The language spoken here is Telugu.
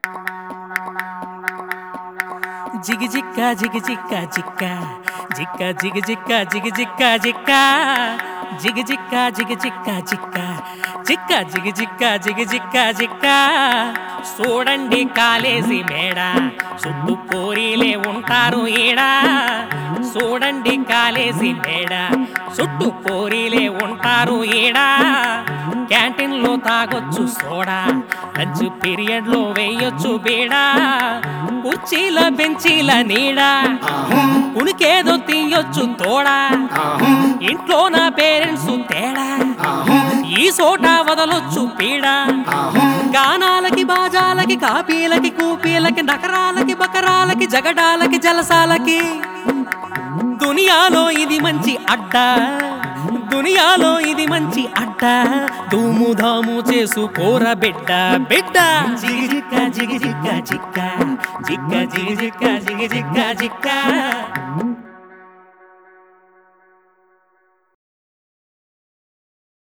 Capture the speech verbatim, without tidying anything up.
జిగి జిక్క జిగి జిక్క జిక్క జిక్క జిగి జిక్క జిగి జిక్క జిక్క జిగి జిక్క జిగి జిక్క జిక్క జిక్క జిగి జిక్క జిగి జిక్క జిక్క చూడండి కాలేజీ మేడ చుట్టూ పోరీలే ఉంటారు ఈడ చూడండి కాలేజీ మేడ చుట్టూ పోరీలే ఉంటారు ఈడ క్యాంటీన్ లో తాగొచ్చు సోడా లంచ్ పీరియడ్ లో వేయొచ్చు బీడా కుర్చీల బెంచీల నీడ ఉనికేదో తీయొచ్చు తోడా ఇంట్లో నా పేరెంట్స్ తేడా ఈ సోట వదలొచ్చు పీడ గానాలకి బాజాలకి కాపీలకి కూపీలకి నకరాలకి బకరాలకి జగడాలకి జలసాలకి దునియాలో ఇది మంచి అడ్డా దునియాలో ఇది మంచి అడ్డ ధూము ధాము చేసుకోర బిడ్డ బిడ్డ జిగి జిక్క జిగి జిక్క జిక్క జిక్క జిగి జిక్క జిగి జిక్క జిక్క